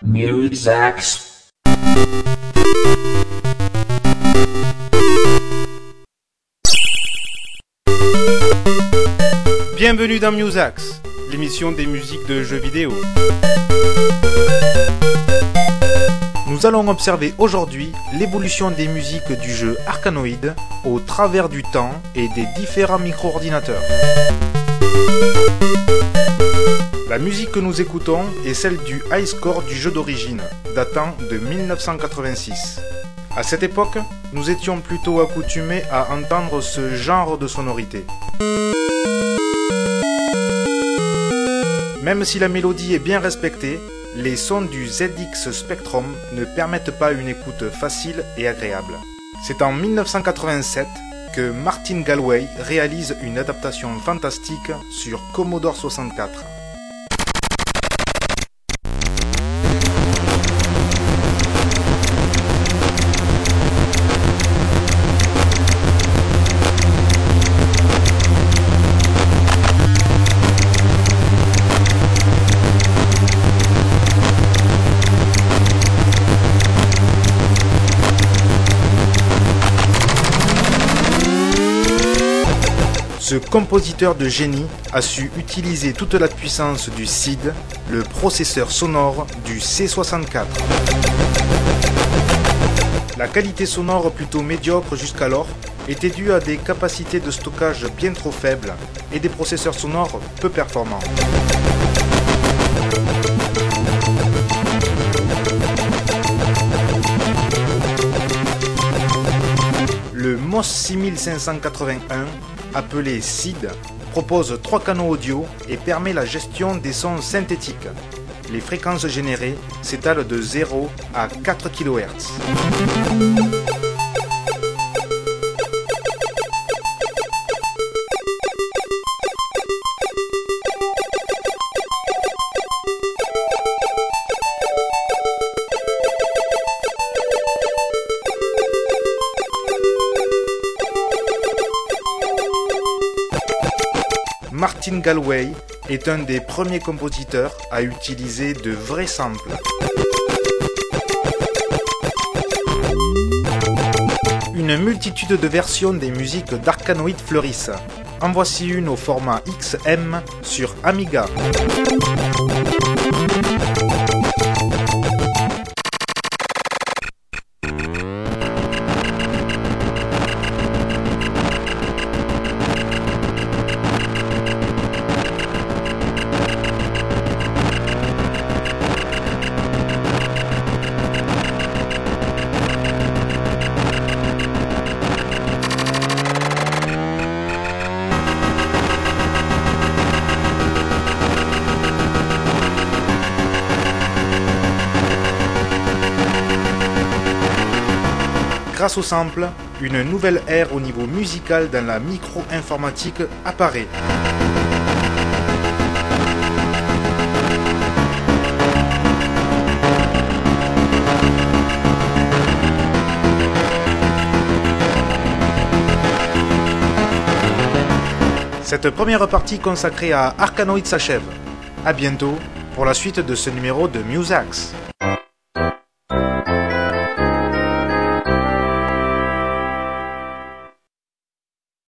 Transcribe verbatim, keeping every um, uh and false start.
Musax. Bienvenue dans Musax, l'émission des musiques de jeux vidéo. Nous allons observer aujourd'hui l'évolution des musiques du jeu Arkanoid au travers du temps et des différents micro-ordinateurs. La musique que nous écoutons est celle du high score du jeu d'origine, datant de mille neuf cent quatre-vingt-six. À cette époque, nous étions plutôt accoutumés à entendre ce genre de sonorité. Même si la mélodie est bien respectée, les sons du Z X Spectrum ne permettent pas une écoute facile et agréable. C'est en mille neuf cent quatre-vingt-sept que Martin Galway réalise une adaptation fantastique sur Commodore soixante-quatre. Ce compositeur de génie a su utiliser toute la puissance du S I D, le processeur sonore du C soixante-quatre. La qualité sonore plutôt médiocre jusqu'alors était due à des capacités de stockage bien trop faibles et des processeurs sonores peu performants. Le M O S six mille cinq cent quatre-vingt-un, appelé S I D, propose trois canaux audio et permet la gestion des sons synthétiques. Les fréquences générées s'étalent de zéro à quatre kilohertz. Martin Galway est un des premiers compositeurs à utiliser de vrais samples. Une multitude de versions des musiques d'Arkanoid fleurissent. En voici une au format X M sur Amiga. Grâce au sample, une nouvelle ère au niveau musical dans la micro-informatique apparaît. Cette première partie consacrée à Arkanoid s'achève. A bientôt pour la suite de ce numéro de Musax.